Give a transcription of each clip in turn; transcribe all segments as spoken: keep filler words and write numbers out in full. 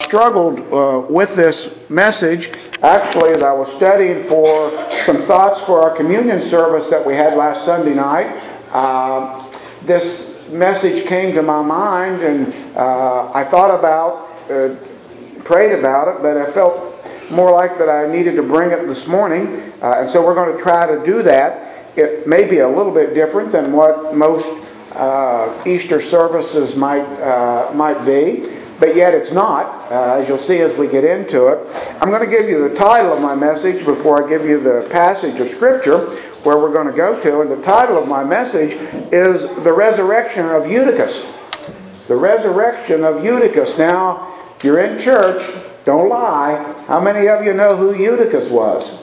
struggled uh, with this message, actually, as I was studying for some thoughts for our communion service that we had last Sunday night. Uh, this message came to my mind, and uh, I thought about, uh, prayed about it, but I felt more like that I needed to bring it this morning, uh, and so we're going to try to do that. It may be a little bit different than what most uh, Easter services might uh, might be, but yet it's not, uh, as you'll see as we get into it. I'm going to give you the title of my message before I give you the passage of Scripture where we're going to go to, and the title of my message is The Resurrection of Eutychus. The Resurrection of Eutychus. Now, if you're in church, don't lie. How many of you know who Eutychus was?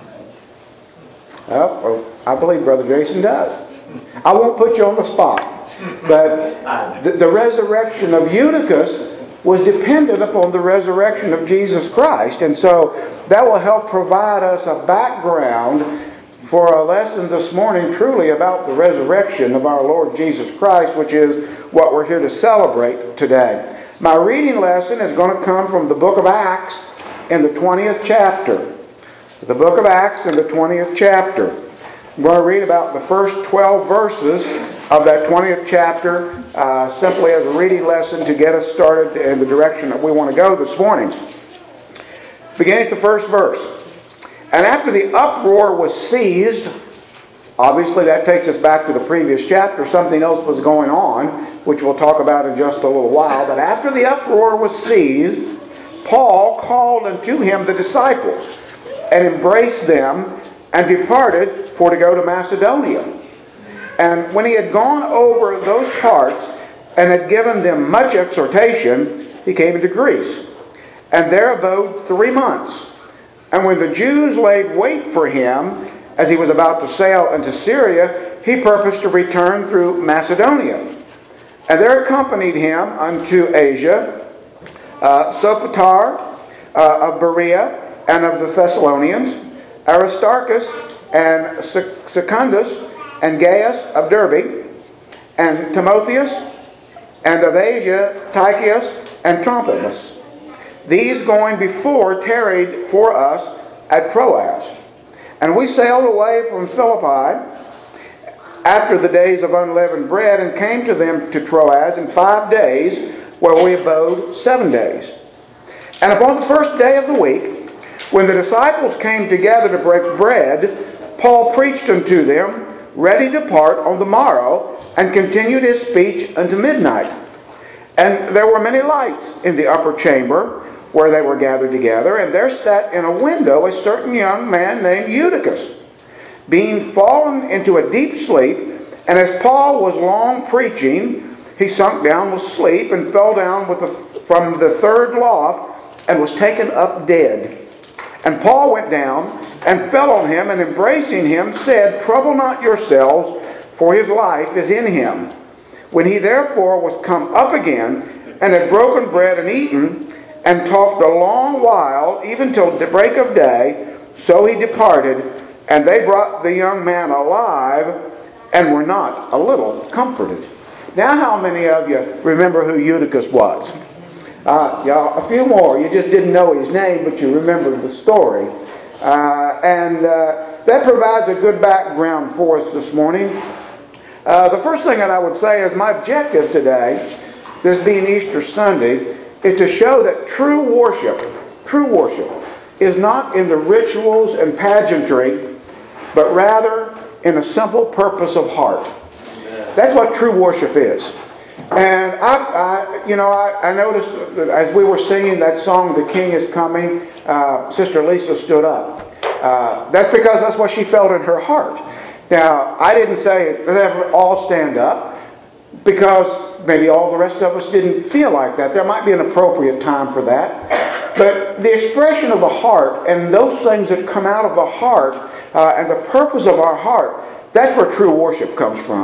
Well, I believe Brother Jason does. I won't put you on the spot. But the, the resurrection of Eutychus was dependent upon the resurrection of Jesus Christ. And so that will help provide us a background for a lesson this morning truly about the resurrection of our Lord Jesus Christ, which is what we're here to celebrate today. My reading lesson is going to come from the book of Acts in the twentieth chapter. The book of Acts in the twentieth chapter. I'm going to read about the first twelve verses of that twentieth chapter uh, simply as a reading lesson to get us started in the direction that we want to go this morning. Beginning at the first verse. And after the uproar was ceased, obviously that takes us back to the previous chapter. Something else was going on, which we'll talk about in just a little while. But after the uproar was ceased, Paul called unto him the disciples and embraced them and departed for to go to Macedonia. And when he had gone over those parts and had given them much exhortation, he came into Greece, and there abode three months. And when the Jews laid wait for him, as he was about to sail into Syria, he purposed to return through Macedonia. And there accompanied him unto Asia uh, Sopater uh, of Berea and of the Thessalonians, Aristarchus and Secundus and Gaius of Derbe, and Timotheus, and of Asia Tychicus and Trophimus. These going before tarried for us at Troas. And we sailed away from Philippi after the days of unleavened bread, and came to them to Troas in five days, where we abode seven days. And upon the first day of the week, when the disciples came together to break bread, Paul preached unto them, ready to depart on the morrow, and continued his speech unto midnight. And there were many lights in the upper chamber, where they were gathered together, and there sat in a window a certain young man named Eutychus, being fallen into a deep sleep. And as Paul was long preaching, he sunk down with sleep, and fell down with the, from the third loft, and was taken up dead. And Paul went down, and fell on him, and embracing him, said, Trouble not yourselves, for his life is in him. When he therefore was come up again, and had broken bread and eaten, and talked a long while, even till the break of day, so he departed, and they brought the young man alive, and were not a little comforted. Now, how many of you remember who Eutychus was? Uh, y'all, a few more. You just didn't know his name, but you remembered the story. Uh, and uh, that provides a good background for us this morning. Uh, the first thing that I would say is my objective today, this being Easter Sunday, is to show that true worship, true worship, is not in the rituals and pageantry, but rather in a simple purpose of heart. That's what true worship is. And I, I you know, I, I noticed that as we were singing that song, "The King is Coming," uh, Sister Lisa stood up. Uh, that's because that's what she felt in her heart. Now, I didn't say let's all stand up, because maybe all the rest of us didn't feel like that. There might be an appropriate time for that. But the expression of the heart and those things that come out of the heart uh, and the purpose of our heart, that's where true worship comes from.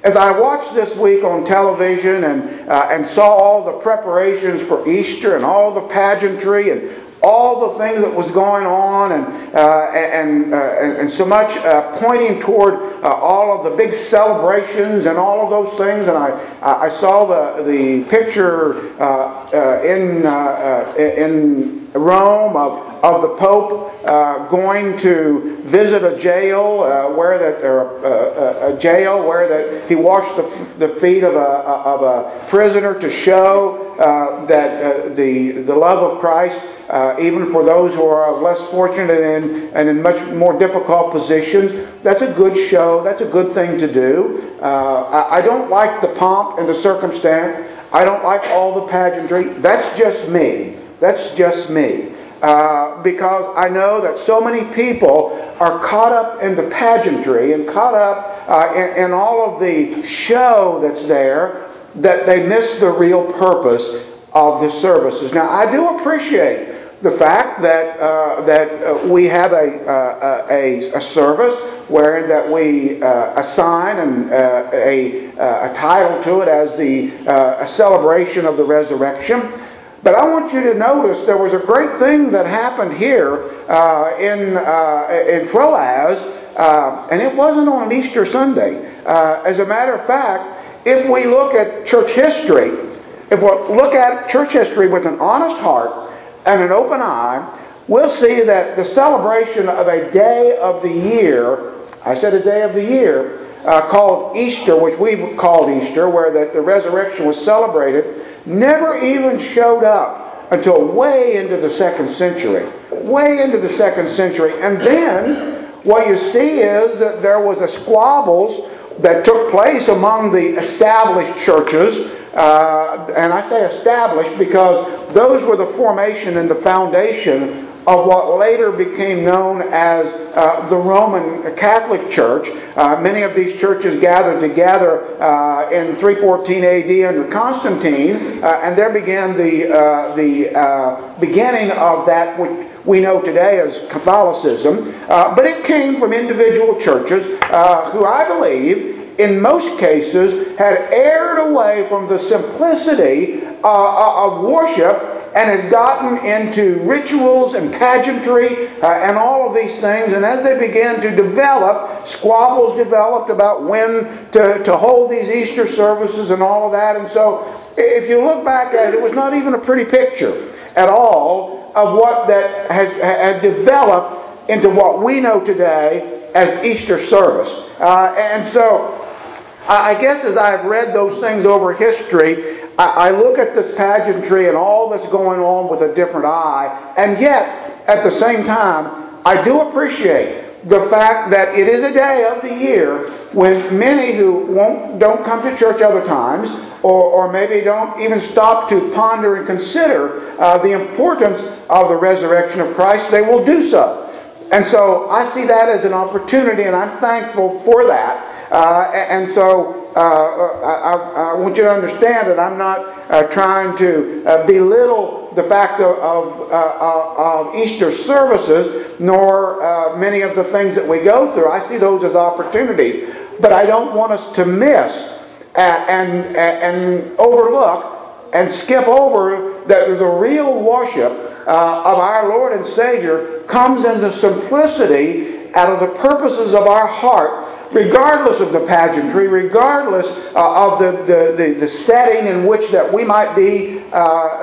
As I watched this week on television and uh, and saw all the preparations for Easter and all the pageantry and all the things that was going on, and uh, and, uh, and and so much uh, pointing toward uh, all of the big celebrations and all of those things, and I I saw the the picture uh, uh, in uh, in Rome of of the Pope uh, going to visit a jail uh, where that or uh, a jail where that he washed the, the feet of a of a prisoner to show uh, that uh, the the love of Christ. Uh, even for those who are less fortunate and, and in much more difficult positions, that's a good show. That's a good thing to do. Uh, I, I don't like the pomp and the circumstance. I don't like all the pageantry. That's just me. That's just me. Uh, because I know that so many people are caught up in the pageantry and caught up uh, in, in all of the show that's there that they miss the real purpose of the services. Now, I do appreciate the fact that uh, that uh, we have a, uh, a a service wherein that we uh, assign an, uh, a a title to it as the uh, a celebration of the resurrection. But I want you to notice there was a great thing that happened here uh, in uh, in Troas, uh, and it wasn't on an Easter Sunday. Uh, as a matter of fact, if we look at church history, if we look at church history with an honest heart and an open eye, we'll see that the celebration of a day of the year, I said a day of the year, uh, called Easter, which we've called Easter, where that the resurrection was celebrated, never even showed up until way into the second century. Way into the second century. And then what you see is that there was a squabbles that took place among the established churches. Uh, and I say established because those were the formation and the foundation of what later became known as uh, the Roman Catholic Church. Uh, many of these churches gathered together uh, in three fourteen A D under Constantine, uh, and there began the uh, the uh, beginning of that which we know today as Catholicism. Uh, but it came from individual churches uh, who, I believe, in most cases, had erred away from the simplicity uh, of worship and had gotten into rituals and pageantry uh, and all of these things. And as they began to develop, squabbles developed about when to, to hold these Easter services and all of that. And so, if you look back at it, it was not even a pretty picture at all of what that had, had developed into what we know today as Easter service. Uh, and so, I guess as I've read those things over history, I look at this pageantry and all that's going on with a different eye, and yet, at the same time, I do appreciate the fact that it is a day of the year when many who won't, don't come to church other times, or, or maybe don't even stop to ponder and consider uh, the importance of the resurrection of Christ, they will do so. And so I see that as an opportunity, and I'm thankful for that. Uh, and so uh, I, I want you to understand that I'm not uh, trying to uh, belittle the fact of, of, uh, of Easter services, nor uh, many of the things that we go through. I see those as opportunities. But I don't want us to miss and, and, and overlook and skip over that the real worship uh, of our Lord and Savior comes in the simplicity out of the purposes of our heart, regardless of the pageantry, regardless uh, of the, the, the, the setting in which that we might be uh, uh,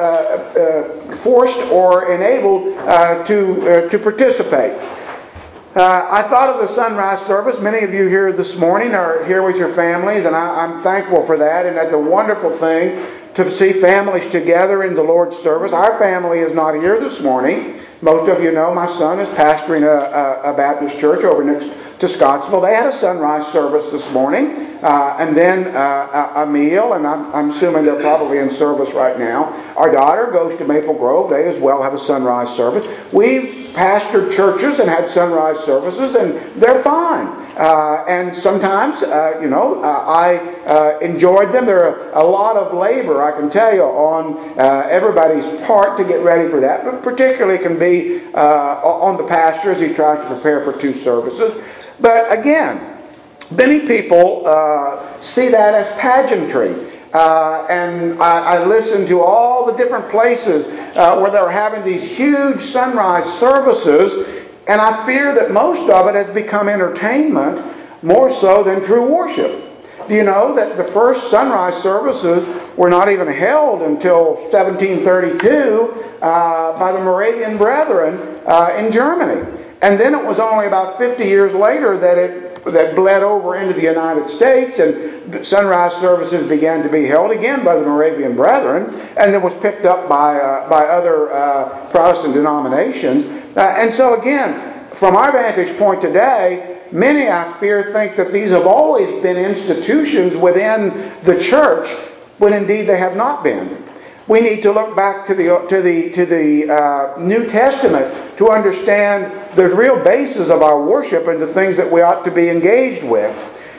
uh, forced or enabled uh, to, uh, to participate. Uh, I thought of the sunrise service. Many of you here this morning are here with your families, and I, I'm thankful for that, and that's a wonderful thing to see families together in the Lord's service. Our family is not here this morning. Most of you know my son is pastoring a, a, a Baptist church over next to Scottsville. They had a sunrise service this morning, uh, and then uh, a, a meal, and I'm, I'm assuming they're probably in service right now. Our daughter goes to Maple Grove. They as well have a sunrise service. We've pastored churches and had sunrise services, and they're fine. Uh, and sometimes, uh, you know, uh, I uh, enjoyed them. There are a lot of labor, I can tell you, on uh, everybody's part to get ready for that, but particularly can be uh, on the pastor as he tries to prepare for two services. But again, many people uh, see that as pageantry. Uh, and I, I listened to all the different places uh, where they were having these huge sunrise services, and I fear that most of it has become entertainment more so than true worship. Do you know that the first sunrise services were not even held until seventeen thirty-two uh, by the Moravian Brethren uh, in Germany? And then it was only about fifty years later that it that bled over into the United States, and sunrise services began to be held again by the Moravian Brethren, and it was picked up by uh, by other uh, Protestant denominations. Uh, and so again, from our vantage point today, many, I fear, think that these have always been institutions within the church, when indeed they have not been. We need to look back to the to the to the uh, New Testament to understand the real basis of our worship and the things that we ought to be engaged with.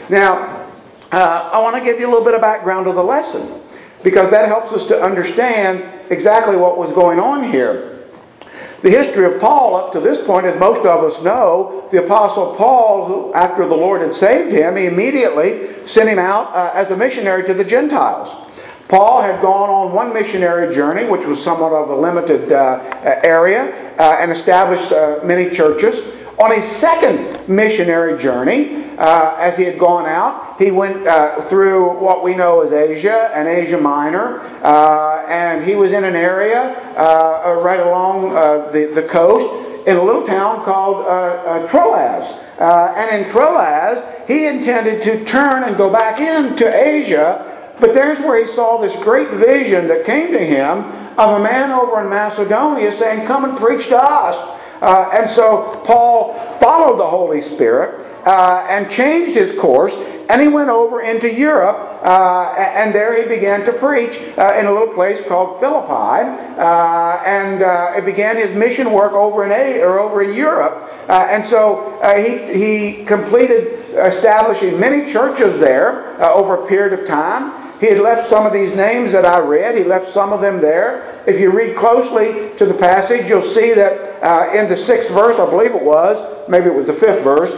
Now, uh, I want to give you a little bit of background to the lesson, because that helps us to understand exactly what was going on here. The history of Paul up to this point, as most of us know, the Apostle Paul, who, after the Lord had saved him, he immediately sent him out uh, as a missionary to the Gentiles. Paul had gone on one missionary journey, which was somewhat of a limited uh, area, uh, and established uh, many churches. On a second missionary journey, uh, as he had gone out, he went uh, through what we know as Asia and Asia Minor, uh, and he was in an area uh, right along uh, the, the coast in a little town called uh, uh, Troas. Uh, and in Troas, he intended to turn and go back into Asia. But there's where he saw this great vision that came to him of a man over in Macedonia saying, "Come and preach to us." Uh, and so Paul followed the Holy Spirit uh, and changed his course, and he went over into Europe, uh, and there he began to preach uh, in a little place called Philippi, uh, and uh, it began his mission work over in A- or over in Europe. Uh, and so uh, he he completed establishing many churches there uh, over a period of time. He had left some of these names that I read. He left some of them there. If you read closely to the passage, you'll see that uh, in the sixth verse, I believe it was, maybe it was the fifth verse,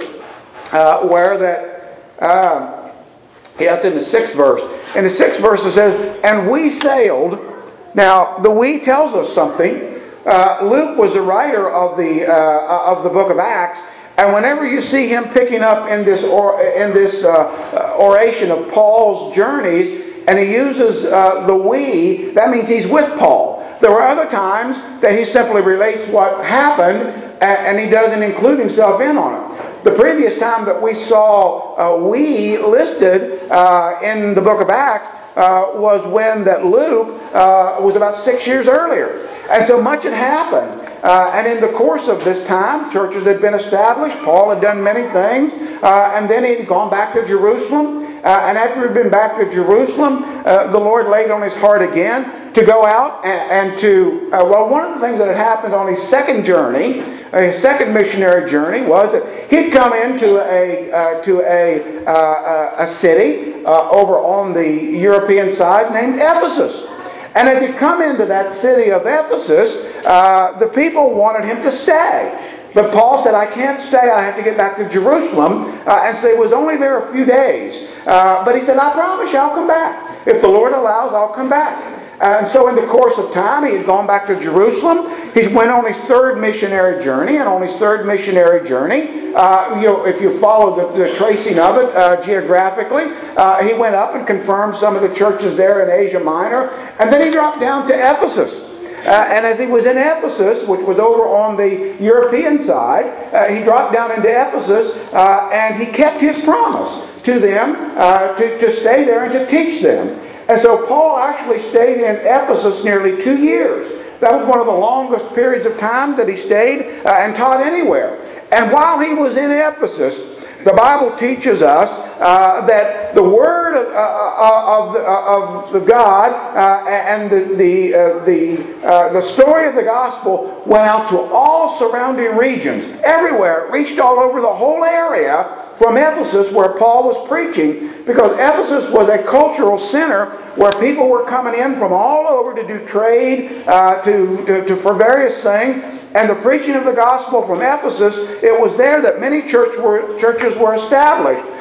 uh, where that, uh, yeah, it's in the sixth verse. In the sixth verse it says, "And we sailed." Now, the "we" tells us something. Uh, Luke was the writer of the uh, of the book of Acts. And whenever you see him picking up in this or, in this uh, oration of Paul's journeys, and he uses uh, the "we," that means he's with Paul. There were other times that he simply relates what happened, and he doesn't include himself in on it. The previous time that we saw uh, "we" listed uh, in the book of Acts uh, was when that Luke uh, was about six years earlier. And so much had happened. Uh, and in the course of this time, churches had been established. Paul had done many things. Uh, and then he'd gone back to Jerusalem. Uh, and after he'd been back to Jerusalem, uh, the Lord laid on his heart again to go out and, and to... Uh, well, one of the things that had happened on his second journey, his second missionary journey, was that he'd come into a uh, to a, uh, a city uh, over on the European side named Ephesus. And as he come into that city of Ephesus, uh, the people wanted him to stay. But Paul said, "I can't stay. I have to get back to Jerusalem." Uh, and so he was only there a few days. Uh, but he said, "I promise you I'll come back. If the Lord allows, I'll come back." And so in the course of time, he had gone back to Jerusalem. He went on his third missionary journey. And on his third missionary journey, uh, you know, if you follow the, the tracing of it uh, geographically, uh, he went up and confirmed some of the churches there in Asia Minor. And then he dropped down to Ephesus. Uh, and as he was in Ephesus, which was over on the European side, uh, he dropped down into Ephesus uh, and he kept his promise to them uh, to, to stay there and to teach them. And so Paul actually stayed in Ephesus nearly two years. That was one of the longest periods of time that he stayed uh, and taught anywhere. And while he was in Ephesus, the Bible teaches us uh, that the word of, uh, of, uh, of the God uh, and the the uh, the, uh, the story of the gospel went out to all surrounding regions, everywhere. It reached all over the whole area from Ephesus where Paul was preaching, because Ephesus was a cultural center where people were coming in from all over to do trade, uh, to, to, to for various things. And the preaching of the gospel from Ephesus, it was there that many church were, churches were established.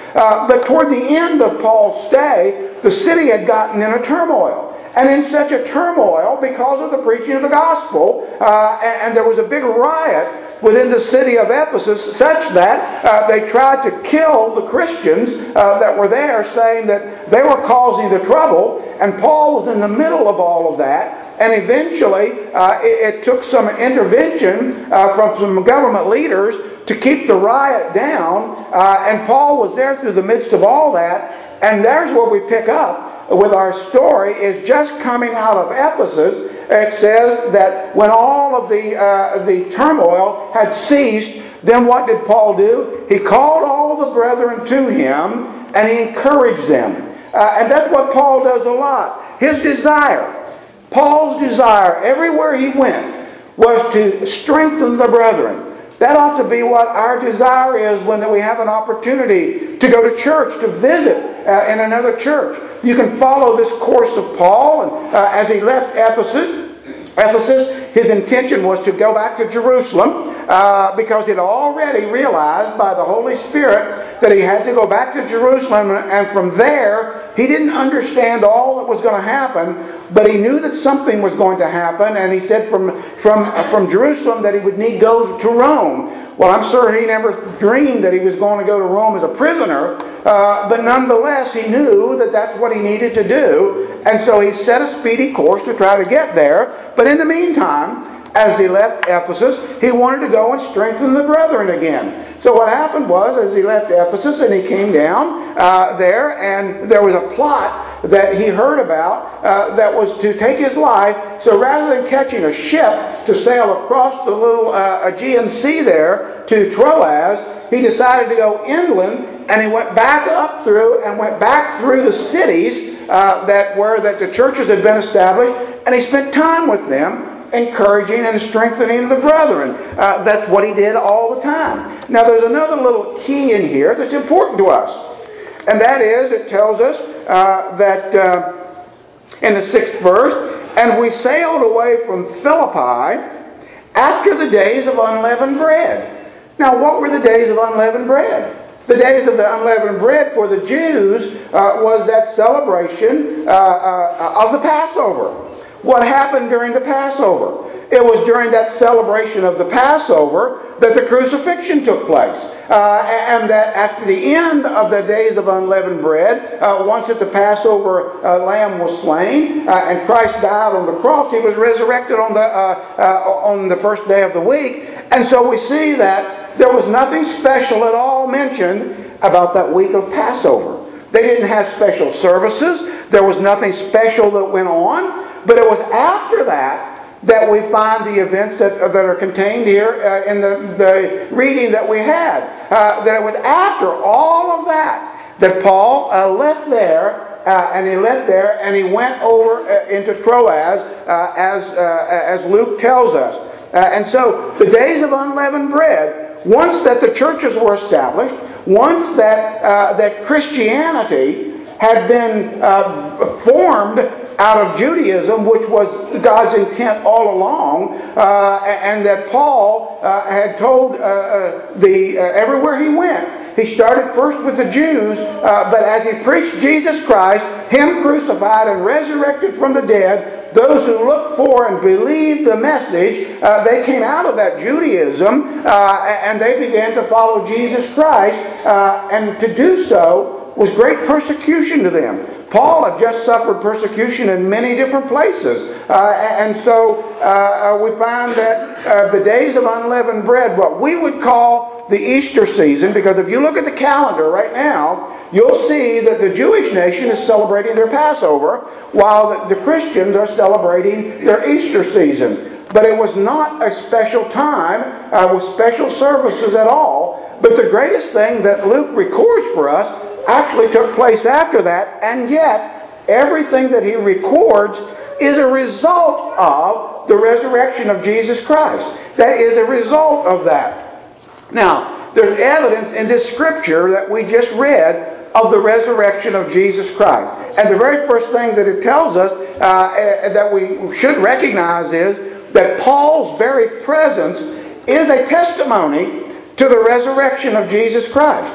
Uh, but toward the end of Paul's stay, the city had gotten in a turmoil. And in such a turmoil, because of the preaching of the gospel, uh, and, and there was a big riot within the city of Ephesus, such that uh, they tried to kill the Christians uh, that were there, saying that they were causing the trouble. And Paul was in the middle of all of that. And eventually, uh, it, it took some intervention uh, from some government leaders to keep the riot down. Uh, and Paul was there through the midst of all that. And there's where we pick up with our story, is just coming out of Ephesus. It says that when all of the uh, the turmoil had ceased, then what did Paul do? He called all the brethren to him, and he encouraged them. Uh, and that's what Paul does a lot. His desire, Paul's desire, everywhere he went, was to strengthen the brethren. That ought to be what our desire is when we have an opportunity to go to church, to visit uh, in another church. You can follow this course of Paul, and uh, as he left Ephesus, Ephesus, his intention was to go back to Jerusalem uh, because he'd already realized by the Holy Spirit that he had to go back to Jerusalem, and from there he didn't understand all that was going to happen, but he knew that something was going to happen, and he said from from uh, from Jerusalem that he would need to go to Rome. Well, I'm sure he never dreamed that he was going to go to Rome as a prisoner, uh, but nonetheless he knew that that's what he needed to do, and so he set a speedy course to try to get there. But in the meantime, as he left Ephesus, he wanted to go and strengthen the brethren again. So what happened was, as he left Ephesus and he came down uh, there, and there was a plot that he heard about uh, that was to take his life. So rather than catching a ship to sail across the little uh, Aegean Sea there to Troas, he decided to go inland, and he went back up through and went back through the cities uh, that where that the churches had been established, and he spent time with them, encouraging and strengthening the brethren. Uh, that's what he did all the time. Now there's another little key in here that's important to us. And that is, it tells us uh, that uh, in the sixth verse, and we sailed away from Philippi after the days of unleavened bread. Now what were the days of unleavened bread? The days of the unleavened bread for the Jews uh, was that celebration uh, uh, of the Passover. What happened during the Passover? It was during that celebration of the Passover that the crucifixion took place. Uh, and that after the end of the days of unleavened bread, uh, once that the Passover uh, lamb was slain uh, and Christ died on the cross, he was resurrected on the uh, uh, on the first day of the week. And so we see that there was nothing special at all mentioned about that week of Passover. They didn't have special services. There was nothing special that went on. But it was after that that we find the events that, that are contained here uh, in the, the reading that we had. Uh, that it was after all of that that Paul uh, left there, uh, and he left there, and he went over uh, into Troas, uh, as uh, as Luke tells us. Uh, and so the days of unleavened bread, once that the churches were established, once that uh, that Christianity had been uh, formed out of Judaism, which was God's intent all along, uh, and that Paul uh, had told uh, uh, the uh, everywhere he went. He started first with the Jews, uh, but as he preached Jesus Christ, Him crucified and resurrected from the dead, those who looked for and believed the message, uh, they came out of that Judaism, uh, and they began to follow Jesus Christ, uh, and to do so was great persecution to them. Paul had just suffered persecution in many different places. Uh, and so uh, we find that uh, the days of unleavened bread, what we would call the Easter season, because if you look at the calendar right now, you'll see that the Jewish nation is celebrating their Passover, while the, the Christians are celebrating their Easter season. But it was not a special time uh, with special services at all. But the greatest thing that Luke records for us actually took place after that, and yet everything that he records is a result of the resurrection of Jesus Christ. That is a result of that. Now, there's evidence in this scripture that we just read of the resurrection of Jesus Christ. And the very first thing that it tells us uh, that we should recognize is that Paul's very presence is a testimony to the resurrection of Jesus Christ.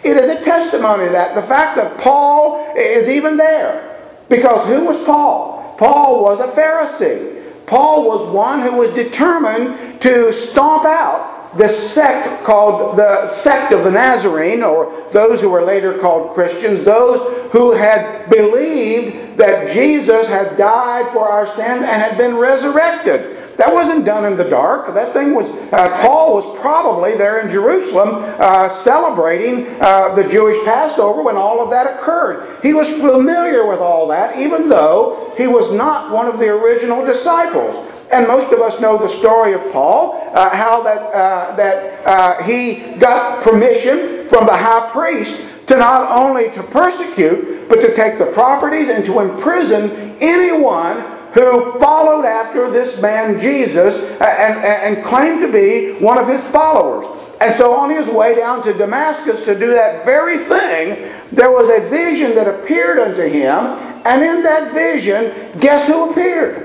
it is a testimony of that. The fact that Paul is even there. Because who was Paul? Paul was a Pharisee. Paul was one who was determined to stomp out the sect called the sect of the Nazarene, or those who were later called Christians, those who had believed that Jesus had died for our sins and had been resurrected. That wasn't done in the dark. That thing was, uh, Paul was probably there in Jerusalem uh, celebrating uh, the Jewish Passover when all of that occurred. He was familiar with all that, even though he was not one of the original disciples. And most of us know the story of Paul, uh, how that, uh, that uh, he got permission from the high priest to not only to persecute, but to take the properties and to imprison anyone who followed after this man Jesus and, and claimed to be one of his followers. And so on his way down to Damascus to do that very thing, there was a vision that appeared unto him, and in that vision, guess who appeared?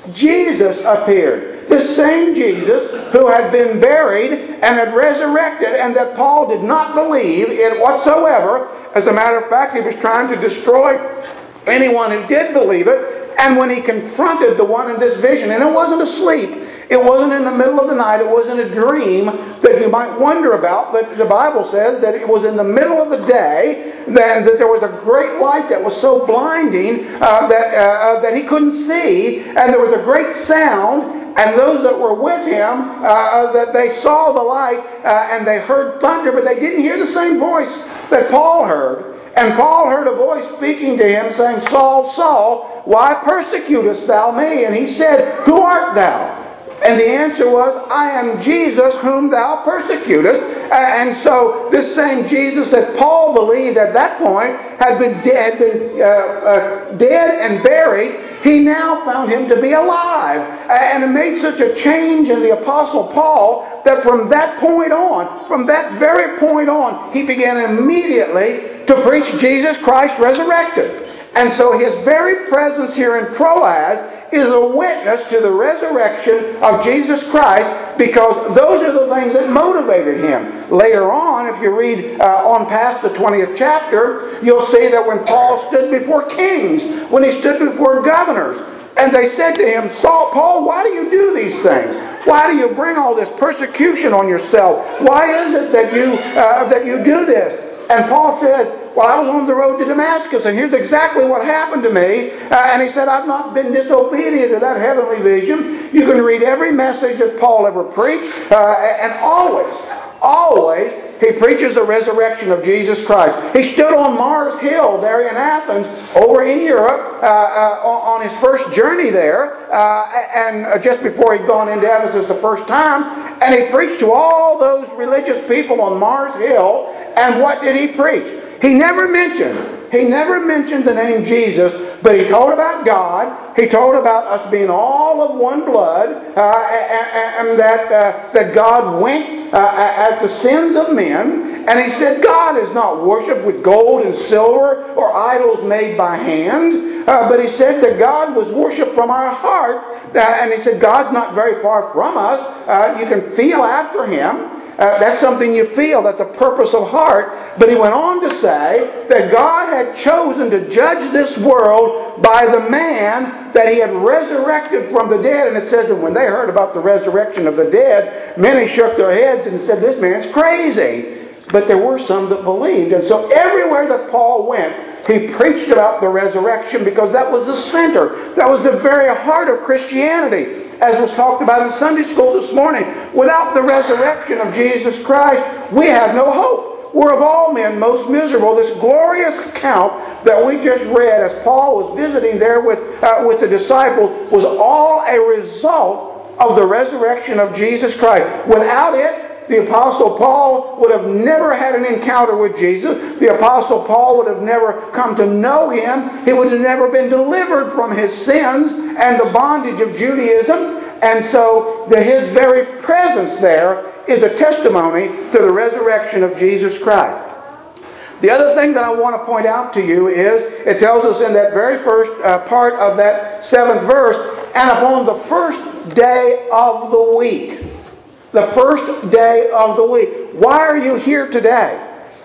Jesus appeared. The same Jesus who had been buried and had resurrected, and that Paul did not believe in whatsoever. As a matter of fact, he was trying to destroy anyone who did believe it. And when he confronted the one in this vision, and it wasn't asleep, it wasn't in the middle of the night, it wasn't a dream that you might wonder about, but the Bible says that it was in the middle of the day, that, that there was a great light that was so blinding uh, that, uh, that he couldn't see, and there was a great sound, and those that were with him, uh, that they saw the light, uh, and they heard thunder, but they didn't hear the same voice that Paul heard. And Paul heard a voice speaking to him, saying, Saul, Saul, why persecutest thou me? And he said, Who art thou? And the answer was, I am Jesus whom thou persecutest. And so this same Jesus that Paul believed at that point had been dead, been, uh, uh, dead and buried, he now found him to be alive. And it made such a change in the Apostle Paul that from that point on, from that very point on, he began immediately to preach Jesus Christ resurrected. And so his very presence here in Troas is a witness to the resurrection of Jesus Christ, because those are the things that motivated him. Later on, if you read uh, on past the twentieth chapter, you'll see that when Paul stood before kings, when he stood before governors, and they said to him, Saul, Paul, why do you do these things? Why do you bring all this persecution on yourself? Why is it that you uh, that you do this? And Paul said, well, I was on the road to Damascus, and here's exactly what happened to me. Uh, and he said, I've not been disobedient to that heavenly vision. You can read every message that Paul ever preached, uh, and always, always, he preaches the resurrection of Jesus Christ. He stood on Mars Hill there in Athens, over in Europe, uh, uh, on his first journey there, uh, and just before he'd gone into Ephesus the first time, and he preached to all those religious people on Mars Hill. And what did he preach? He never mentioned, he never mentioned the name Jesus, but he told about God. He told about us being all of one blood, uh, and, and that uh, that God winked uh, at the sins of men. And he said God is not worshipped with gold and silver or idols made by hand, uh, but he said that God was worshipped from our heart. Uh, and he said God's not very far from us. Uh, you can feel after Him. Uh, that's something you feel. That's a purpose of heart. But he went on to say that God had chosen to judge this world by the man that He had resurrected from the dead. And it says that when they heard about the resurrection of the dead, many shook their heads and said, this man's crazy. But there were some that believed. And so everywhere that Paul went, he preached about the resurrection, because that was the center. That was the very heart of Christianity. As was talked about in Sunday school this morning, without the resurrection of Jesus Christ, we have no hope. We're of all men most miserable. This glorious account that we just read as Paul was visiting there with, uh, with the disciples was all a result of the resurrection of Jesus Christ. Without it, the Apostle Paul would have never had an encounter with Jesus. The Apostle Paul would have never come to know Him. He would have never been delivered from his sins and the bondage of Judaism. And so the, his very presence there is a testimony to the resurrection of Jesus Christ. The other thing that I want to point out to you is, it tells us in that very first uh, part of that seventh verse, and upon the first day of the week. The first day of the week. Why are you here today?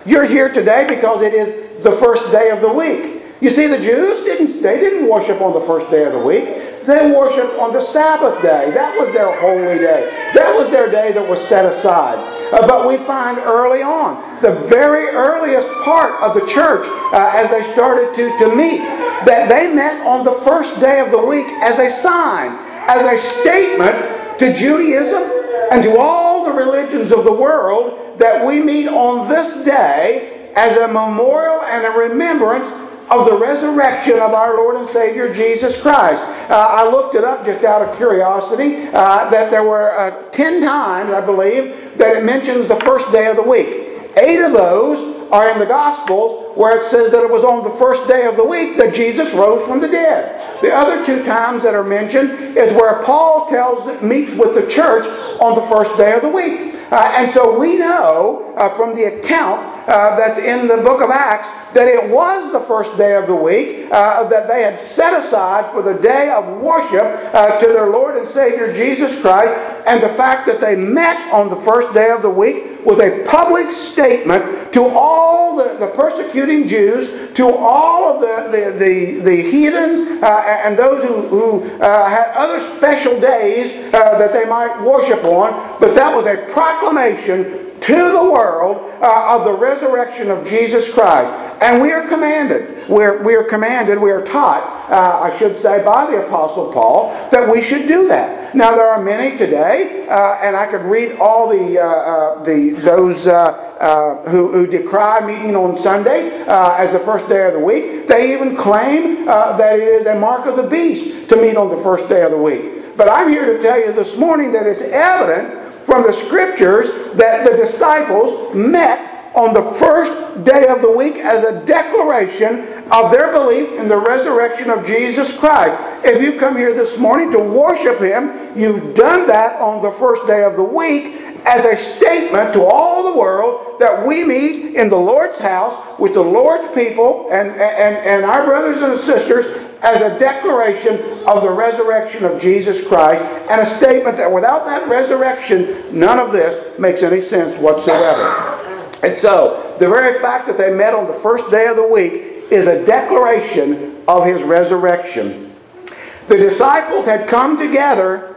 You're here today because it is the first day of the week. You see, the Jews didn't, they didn't worship on the first day of the week. They worshiped on the Sabbath day. That was their holy day. That was their day that was set aside. Uh, but we find early on, the very earliest part of the church, uh, as they started to, to meet, that they met on the first day of the week as a sign, as a statement to Judaism and to all the religions of the world that we meet on this day as a memorial and a remembrance of the resurrection of our Lord and Savior Jesus Christ. Uh, I looked it up just out of curiosity, uh, that there were uh, ten times, I believe, that it mentions the first day of the week. Eight of those are in the Gospels where it says that it was on the first day of the week that Jesus rose from the dead. The other two times that are mentioned is where Paul tells meets with the church on the first day of the week. Uh, and so we know uh, from the account uh, that's in the book of Acts that it was the first day of the week uh, that they had set aside for the day of worship uh, to their Lord and Savior Jesus Christ. And the fact that they met on the first day of the week was a public statement to all the, the persecuting Jews, to all of the, the, the, the heathens uh, and those who, who uh, had other special days uh, that they might worship on. But that was a proclamation to the world uh, of the resurrection of Jesus Christ. And we are commanded, we're, we are commanded, we are taught, uh, I should say, by the Apostle Paul, that we should do that. Now, there are many today, uh, and I could read all the, uh, uh, the those uh, uh, who, who decry meeting on Sunday uh, as the first day of the week. They even claim uh, that it is a mark of the beast to meet on the first day of the week. But I'm here to tell you this morning that it's evident from the Scriptures that the disciples met on the first day of the week as a declaration of their belief in the resurrection of Jesus Christ. If you come here this morning to worship Him, you've done that on the first day of the week as a statement to all the world that we meet in the Lord's house with the Lord's people and, and, and our brothers and sisters as a declaration of the resurrection of Jesus Christ, and a statement that without that resurrection, none of this makes any sense whatsoever. And so, the very fact that they met on the first day of the week is a declaration of His resurrection. The disciples had come together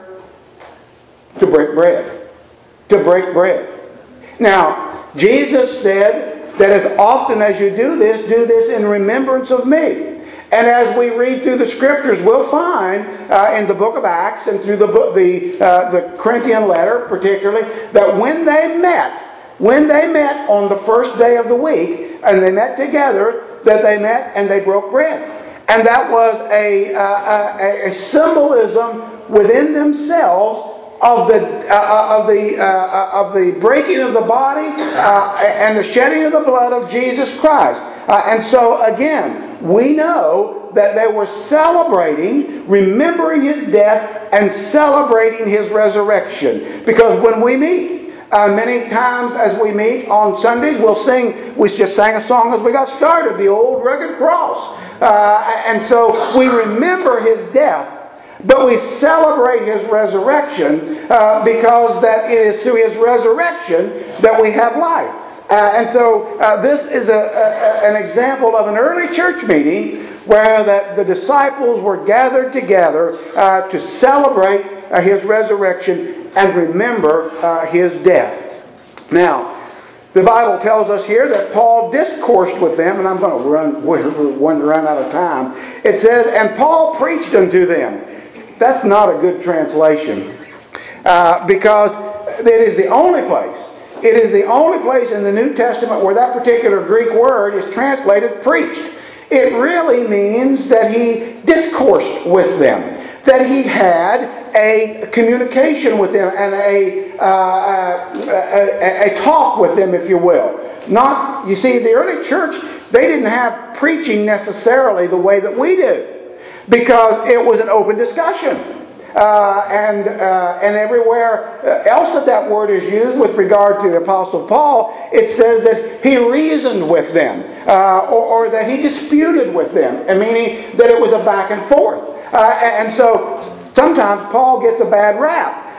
to break bread. To break bread. Now, Jesus said that as often as you do this, do this in remembrance of me. And as we read through the Scriptures, we'll find uh, in the book of Acts and through the book, the, uh, the Corinthian letter particularly, that when they met, when they met on the first day of the week, and they met together, that they met and they broke bread. And that was a, uh, a, a symbolism within themselves of the uh, of the uh, of the breaking of the body uh, and the shedding of the blood of Jesus Christ. Uh, and so again, we know that they were celebrating, remembering His death, and celebrating His resurrection. Because when we meet, Uh, many times as we meet on Sundays, we'll sing, we just sang a song as we got started, the old rugged cross. Uh, and so we remember His death, but we celebrate His resurrection uh, because that it is through His resurrection that we have life. Uh, and so uh, this is a, a, an example of an early church meeting where that the disciples were gathered together uh, to celebrate uh, His resurrection and remember uh, His death. Now, the Bible tells us here that Paul discoursed with them, and I'm going to run, run out of time. It says, and Paul preached unto them. That's not a good translation uh, because it is the only place, it is the only place in the New Testament where that particular Greek word is translated preached. It really means that he discoursed with them, that he had a communication with them and a, uh, a, a, a talk with them, if you will. Not, you see, the early church, they didn't have preaching necessarily the way that we do, because it was an open discussion. Uh, and uh, and everywhere else that that word is used with regard to the Apostle Paul, it says that he reasoned with them, uh, or, or that he disputed with them, and meaning that it was a back and forth. Uh, and so sometimes Paul gets a bad rap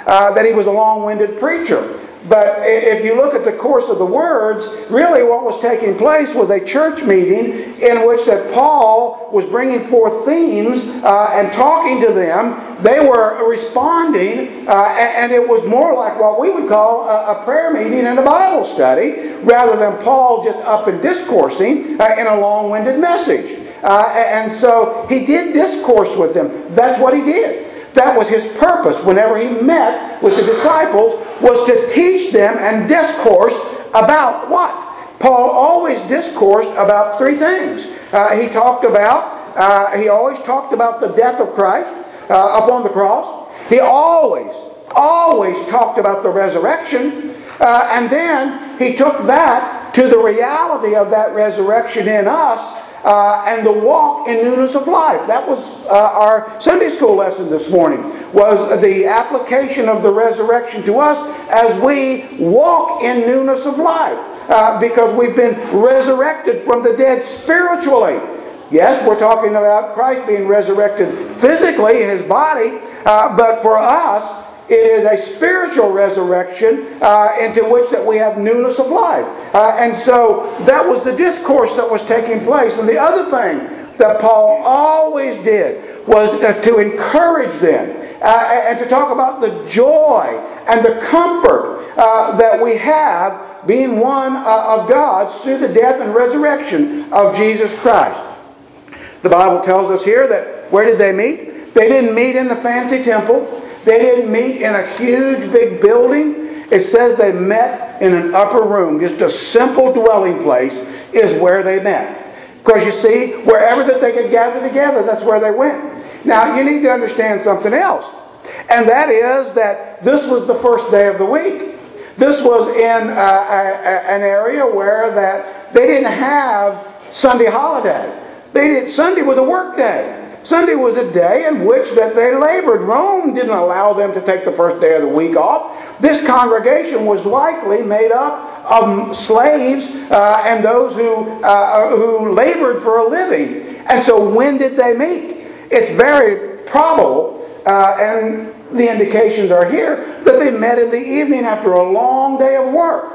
uh, that he was a long-winded preacher. But if you look at the course of the words, really what was taking place was a church meeting in which that Paul was bringing forth themes uh, and talking to them. They were responding, uh, and it was more like what we would call a, a prayer meeting and a Bible study, rather than Paul just up and discoursing uh, in a long-winded message. Uh, and so he did discourse with them. That's what he did. That was his purpose whenever he met with the disciples, was to teach them and discourse about what? Paul always discoursed about three things. Uh, he talked about, uh, he always talked about the death of Christ uh, upon the cross. He always, always talked about the resurrection. Uh, and then he took that to the reality of that resurrection in us, Uh, and the walk in newness of life. That was uh, our Sunday school lesson this morning, was the application of the resurrection to us as we walk in newness of life. Uh, because we've been resurrected from the dead spiritually. Yes, we're talking about Christ being resurrected physically in His body, uh, but for us, it is a spiritual resurrection uh, into which that we have newness of life. Uh, and so that was the discourse that was taking place. And the other thing that Paul always did was uh, to encourage them uh, and to talk about the joy and the comfort uh, that we have being one uh, of God's through the death and resurrection of Jesus Christ. The Bible tells us here that where did they meet? They didn't meet in the fancy temple. They didn't meet in a huge big building. It says they met in an upper room. Just a simple dwelling place is where they met. Because you see, wherever that they could gather together, that's where they went. Now, you need to understand something else. And that is that this was the first day of the week. This was in uh, a, a, an area where that they didn't have Sunday holiday. They did, Sunday was a work day. Sunday was a day in which that they labored. Rome didn't allow them to take the first day of the week off. This congregation was likely made up of slaves uh, and those who uh, who labored for a living. And so when did they meet? It's very probable, uh, and the indications are here, that they met in the evening after a long day of work.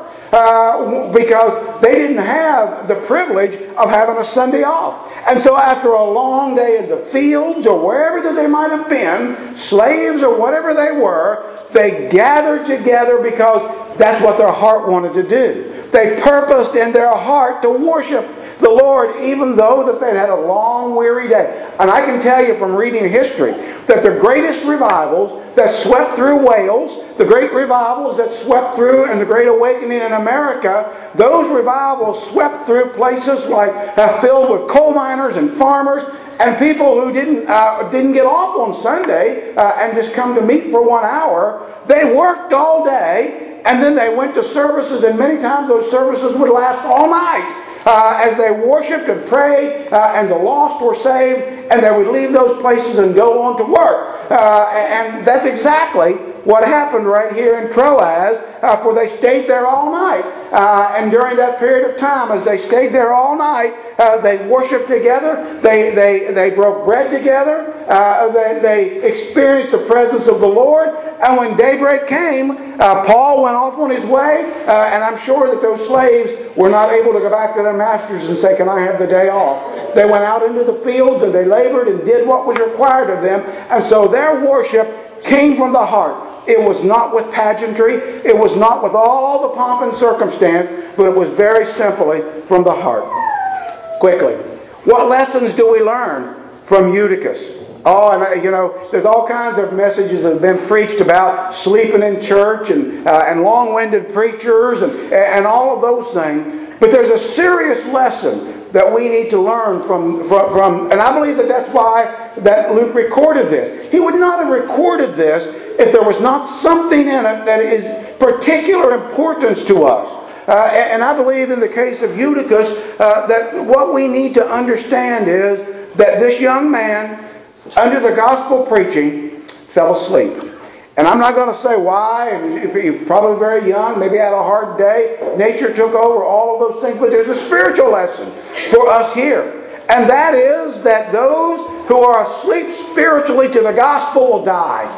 Uh, because they didn't have the privilege of having a Sunday off. And so after a long day in the fields or wherever that they might have been, slaves or whatever they were, they gathered together because that's what their heart wanted to do. They purposed in their heart to worship the Lord, even though that they'd had a long, weary day. And I can tell you from reading history that the greatest revivals that swept through Wales, the great revivals that swept through and the Great Awakening in America, those revivals swept through places like uh, filled with coal miners and farmers and people who didn't uh, didn't get off on Sunday uh, and just come to meet for one hour. They worked all day, and then they went to services, and many times those services would last all night. Uh, as they worshipped and prayed, uh, and the lost were saved, and they would leave those places and go on to work. Uh, and that's exactly what happened right here in Troas, uh, for they stayed there all night. Uh, and during that period of time, as they stayed there all night, uh, they worshiped together, they they, they broke bread together, uh, they, they experienced the presence of the Lord, and when daybreak came, uh, Paul went off on his way, uh, and I'm sure that those slaves were not able to go back to their masters and say, "Can I have the day off?" They went out into the fields and they labored and did what was required of them, and so their worship came from the heart. It was not with pageantry. It was not with all the pomp and circumstance, but it was very simply from the heart. Quickly, what lessons do we learn from Eutychus? Oh, and you know, there's all kinds of messages that have been preached about sleeping in church and uh, and long-winded preachers and and all of those things. But there's a serious lesson that we need to learn from, from, from and I believe that that's why that Luke recorded this. He would not have recorded this if there was not something in it that is particular importance to us. Uh, and I believe in the case of Eutychus uh, that what we need to understand is that this young man, under the gospel preaching, fell asleep. And I'm not going to say why. He's probably very young, maybe had a hard day. Nature took over, all of those things. But there's a spiritual lesson for us here. And that is that those who are asleep spiritually to the gospel will die.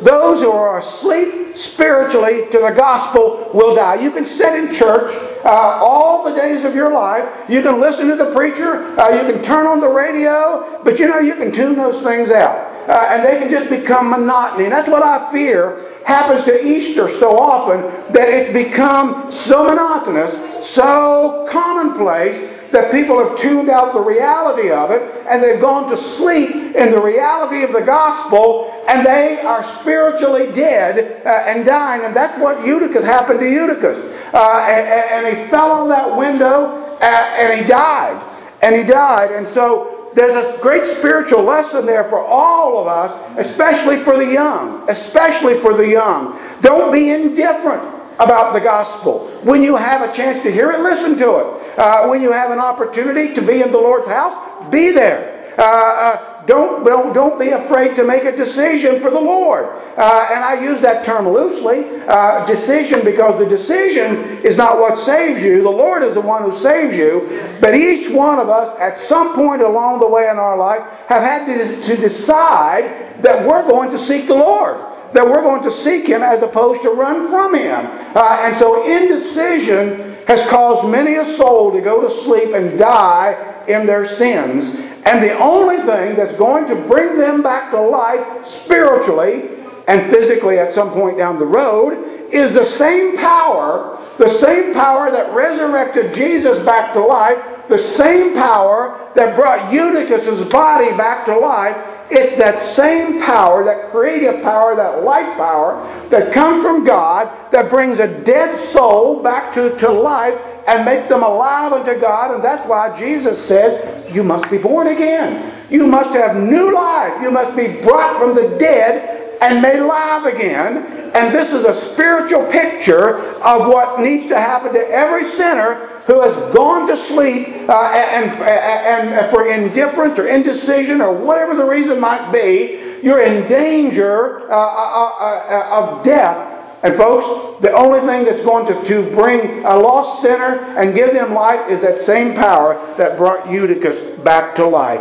those who are asleep spiritually to the gospel will die. You can sit in church uh, all the days of your life. You can listen to the preacher. Uh, you can turn on the radio. But you know, you can tune those things out. Uh, and they can just become monotony. And that's what I fear happens to Easter so often, that it's become so monotonous, so commonplace, that people have tuned out the reality of it, and they've gone to sleep in the reality of the gospel, and they are spiritually dead uh, and dying. And that's what Eutychus happened to Eutychus. Uh, and, and he fell on that window, uh, and he died. And he died. And so there's a great spiritual lesson there for all of us, especially for the young. Especially for the young. Don't be indifferent about the gospel. When you have a chance to hear it, listen to it. Uh, when you have an opportunity to be in the Lord's house, be there. Uh, uh, don't, don't, don't be afraid to make a decision for the Lord. Uh, and I use that term loosely, uh, decision, because the decision is not what saves you. The Lord is the one who saves you. But each one of us, at some point along the way in our life, have had to, to decide that we're going to seek the Lord. That we're going to seek Him as opposed to run from Him. Uh, and so indecision has caused many a soul to go to sleep and die in their sins. And the only thing that's going to bring them back to life spiritually and physically at some point down the road is the same power, the same power that resurrected Jesus back to life, the same power that brought Eutychus' body back to life. It's that same power, that creative power, that life power that comes from God, that brings a dead soul back to, to life and makes them alive unto God. And that's why Jesus said, you must be born again. You must have new life. You must be brought from the dead and made alive again. And this is a spiritual picture of what needs to happen to every sinner who has gone to sleep uh, and, and, and for indifference or indecision or whatever the reason might be. You're in danger uh, uh, uh, of death. And folks, the only thing that's going to, to bring a lost sinner and give them life is that same power that brought Eutychus back to life.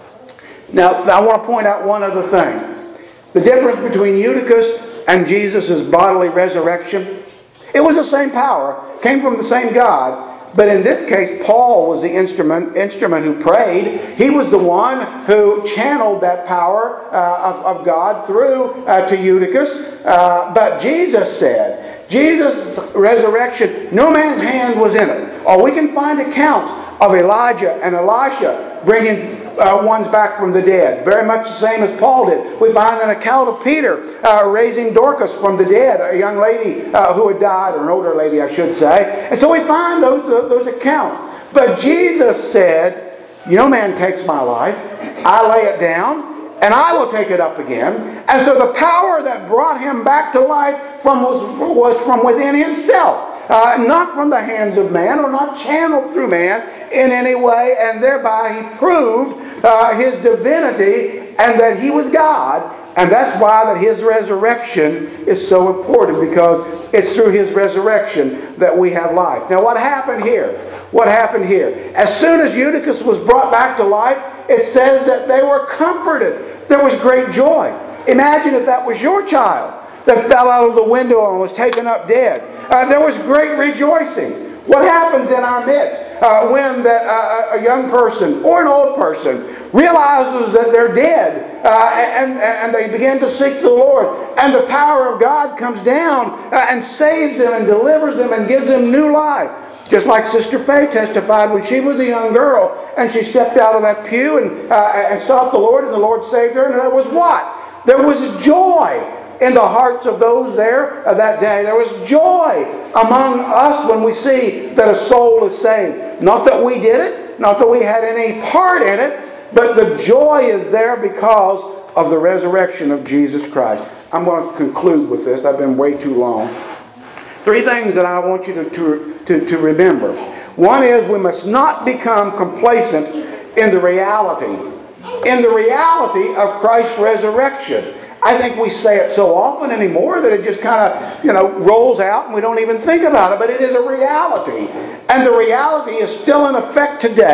Now, I want to point out one other thing. The difference between Eutychus and Jesus' bodily resurrection, it was the same power, came from the same God. But in this case, Paul was the instrument instrument who prayed. He was the one who channeled that power uh, of, of God through uh, to Eutychus. Uh, but Jesus said, Jesus' resurrection, no man's hand was in it. Or we can find accounts of Elijah and Elisha bringing uh, ones back from the dead. Very much the same as Paul did. We find an account of Peter uh, raising Dorcas from the dead, a young lady uh, who had died, or an older lady I should say. And so we find those, those accounts. But Jesus said, no man takes my life. I lay it down, and I will take it up again. And so the power that brought him back to life from was, was from within himself. Uh, not from the hands of man, or not channeled through man in any way, and thereby he proved uh, his divinity and that he was God. And that's why that his resurrection is so important, because it's through his resurrection that we have life. Now, what happened here? What happened here? As soon as Eutychus was brought back to life, it says that they were comforted. There was great joy. Imagine if that was your child that fell out of the window and was taken up dead. Uh, there was great rejoicing. What happens in our midst uh, when that, uh, a young person or an old person realizes that they're dead uh, and, and they begin to seek the Lord, and the power of God comes down uh, and saves them and delivers them and gives them new life? Just like Sister Faye testified when she was a young girl and she stepped out of that pew and, uh, and sought the Lord, and the Lord saved her. And there was what? There was joy in the hearts of those there uh, that day. There was joy among us when we see that a soul is saved. Not that we did it, not that we had any part in it, but the joy is there because of the resurrection of Jesus Christ. I'm going to conclude with this. I've been way too long. Three things that I want you to, to, to, to remember. One is we must not become complacent in the reality. In the reality of Christ's resurrection. I think we say it so often anymore that it just kind of, you know, rolls out and we don't even think about it. But it is a reality. And the reality is still in effect today.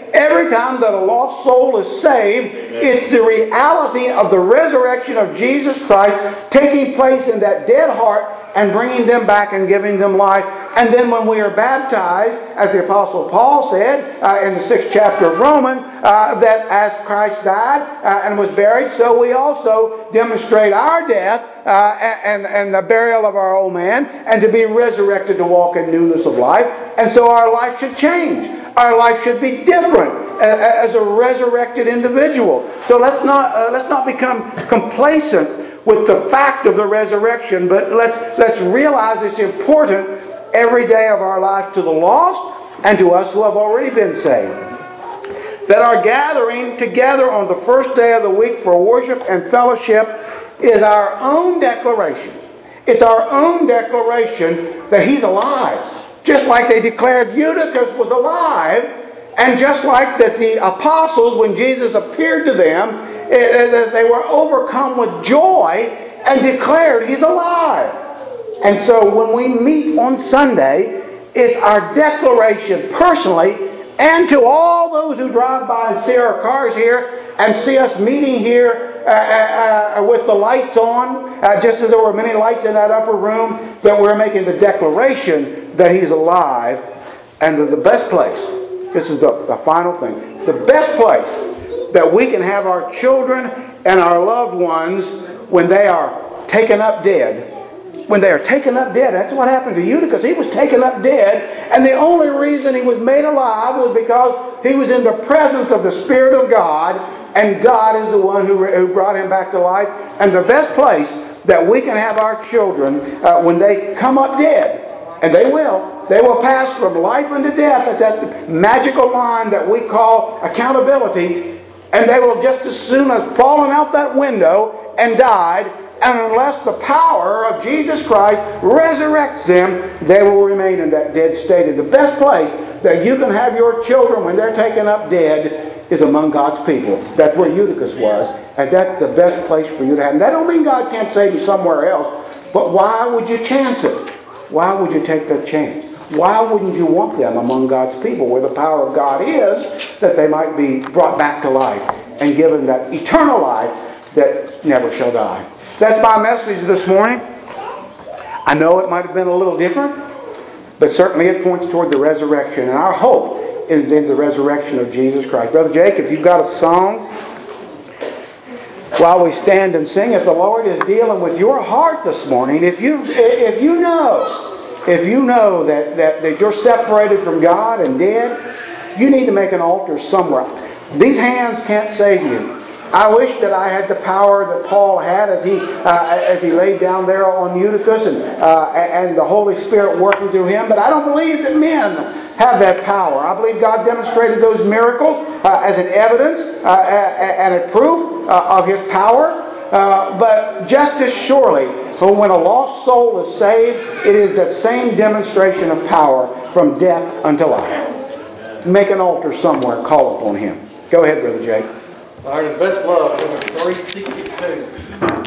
every time that a lost soul is saved, it's the reality of the resurrection of Jesus Christ taking place in that dead heart and bringing them back and giving them life. And then when we are baptized, as the Apostle Paul said uh, in the sixth chapter of Romans, uh, that as Christ died uh, and was buried, so we also demonstrate our death uh, and, and the burial of our old man, and to be resurrected to walk in newness of life. And so our life should change. Our life should be different as a resurrected individual. So let's not uh, let's not become complacent with the fact of the resurrection, but let's let's realize it's important every day of our life to the lost and to us who have already been saved. That our gathering together on the first day of the week for worship and fellowship is our own declaration. It's our own declaration that He's alive. Just like they declared Eutychus was alive, and just like that the apostles, when Jesus appeared to them, it, they were overcome with joy and declared He's alive. And so when we meet on Sunday, it's our declaration personally and to all those who drive by and see our cars here and see us meeting here uh, uh, uh, with the lights on, uh, just as there were many lights in that upper room, that we're making the declaration that He's alive. And the best place, this is the, the final thing, the best place that we can have our children and our loved ones when they are taken up dead. When they are taken up dead. That's what happened to Eutychus. He was taken up dead, and the only reason he was made alive was because he was in the presence of the Spirit of God, and God is the one who, who brought him back to life. And the best place that we can have our children uh, when they come up dead, and they will, they will pass from life unto death at that magical line that we call accountability, and they will just as soon as fallen out that window and died. And unless the power of Jesus Christ resurrects them, they will remain in that dead state. And the best place that you can have your children when they're taken up dead is among God's people. That's where Eutychus was. And that's the best place for you to have them. That don't mean God can't save you somewhere else. But why would you chance it? Why would you take that chance? Why wouldn't you want them among God's people where the power of God is, that they might be brought back to life and given that eternal life that never shall die? That's my message this morning. I know it might have been a little different, but certainly it points toward the resurrection. And our hope is in the resurrection of Jesus Christ. Brother Jake, if you've got a song, while we stand and sing, if the Lord is dealing with your heart this morning, if you if you know, if you know that, that, that you're separated from God and dead, you need to make an altar somewhere. These hands can't save you. I wish that I had the power that Paul had as he uh, as he laid down there on Eutychus and uh, and the Holy Spirit working through him. But I don't believe that men have that power. I believe God demonstrated those miracles uh, as an evidence uh, and a proof uh, of His power. Uh, but just as surely, when a lost soul is saved, it is that same demonstration of power from death unto life. Make an altar somewhere. Call upon Him. Go ahead, Brother Jake. Lord, the best love, number three sixty-two.